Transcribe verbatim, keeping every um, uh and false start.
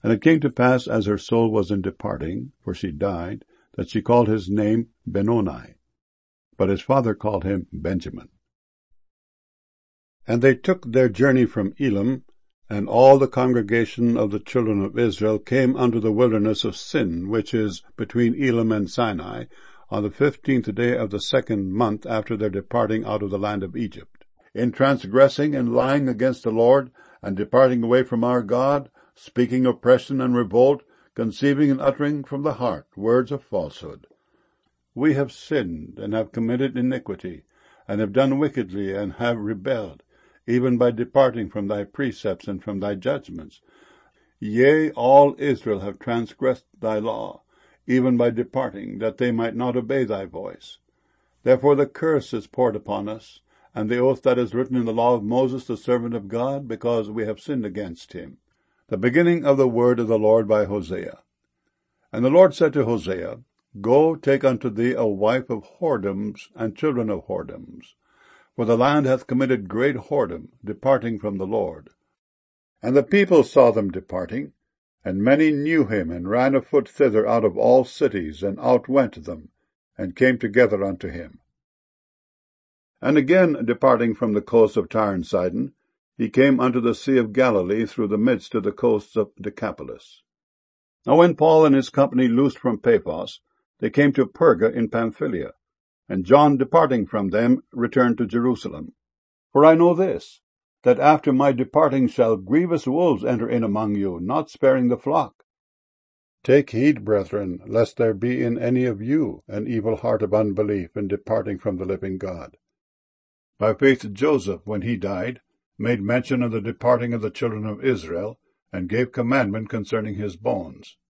And it came to pass, as her soul was in departing, for she died, that she called his name Benoni. But his father called him Benjamin. And they took their journey from Elim, and all the congregation of the children of Israel came unto the wilderness of Sin, which is between Elim and Sinai, on the fifteenth day of the second month after their departing out of the land of Egypt, in transgressing and lying against the Lord, and departing away from our God, speaking oppression and revolt, conceiving and uttering from the heart words of falsehood. We have sinned, and have committed iniquity, and have done wickedly, and have rebelled, even by departing from thy precepts and from thy judgments. Yea, all Israel have transgressed thy law, even by departing, that they might not obey thy voice. Therefore the curse is poured upon us, and the oath that is written in the law of Moses the servant of God, because we have sinned against him. The beginning of the word of the Lord by Hosea. And the Lord said to Hosea, Go, take unto thee a wife of whoredoms and children of whoredoms, for the land hath committed great whoredom, departing from the Lord. And the people saw them departing, and many knew him, and ran afoot thither out of all cities, and outwent them, and came together unto him. And again, departing from the coast of Tyre and Sidon, he came unto the sea of Galilee through the midst of the coasts of Decapolis. Now when Paul and his company loosed from Paphos, they came to Perga in Pamphylia, and John departing from them returned to Jerusalem. For I know this, that after my departing shall grievous wolves enter in among you, not sparing the flock. Take heed, brethren, lest there be in any of you an evil heart of unbelief in departing from the living God. By faith Joseph, when he died, made mention of the departing of the children of Israel, and gave commandment concerning his bones.